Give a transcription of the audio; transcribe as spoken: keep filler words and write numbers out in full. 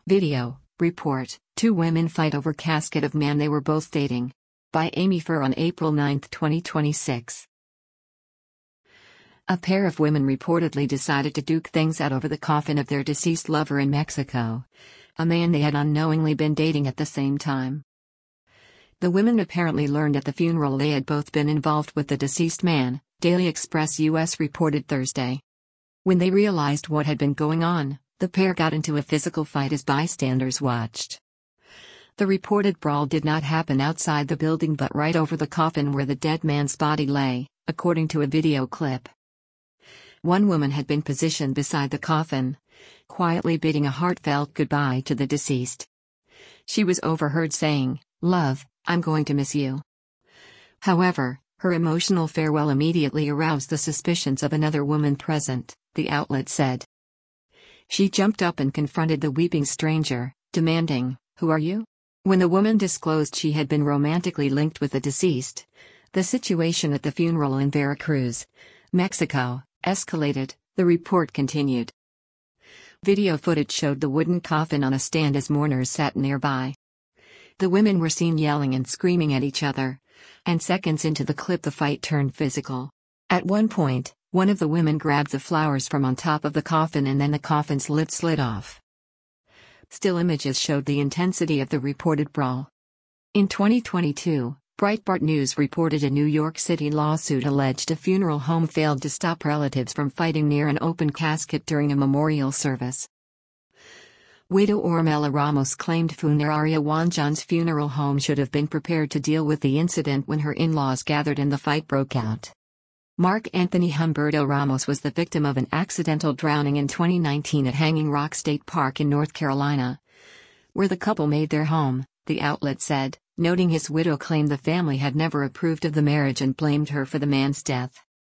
Video, report, two women fight over casket of man they were both dating. By Amy Furr on April ninth twenty twenty-six. A pair of women reportedly decided to duke things out over the coffin of their deceased lover in Mexico, a man they had unknowingly been dating at the same time. The women apparently learned at the funeral they had both been involved with the deceased man, Daily Express U S reported Thursday. When they realized what had been going on, the pair got into a physical fight as bystanders watched. The reported brawl did not happen outside the building but right over the coffin where the dead man's body lay, according to a video clip. One woman had been positioned beside the coffin, quietly bidding a heartfelt goodbye to the deceased. She was overheard saying, "Love, I'm going to miss you." However, her emotional farewell immediately aroused the suspicions of another woman present, the outlet said. She jumped up and confronted the weeping stranger, demanding, "Who are you?" When the woman disclosed she had been romantically linked with the deceased, the situation at the funeral in Veracruz, Mexico, escalated, the report continued. Video footage showed the wooden coffin on a stand as mourners sat nearby. The women were seen yelling and screaming at each other, and seconds into the clip the fight turned physical. At one point, one of the women grabbed the flowers from on top of the coffin and then the coffin's lid slid off. Still images showed the intensity of the reported brawl. In twenty twenty-two, Breitbart News reported a New York City lawsuit alleged a funeral home failed to stop relatives from fighting near an open casket during a memorial service. Widow Ormella Ramos claimed Funeraria Wanjan's funeral home should have been prepared to deal with the incident when her in-laws gathered and the fight broke out. Mark Anthony Humberto Ramos was the victim of an accidental drowning in twenty nineteen at Hanging Rock State Park in North Carolina, where the couple made their home, the outlet said, noting his widow claimed the family had never approved of the marriage and blamed her for the man's death.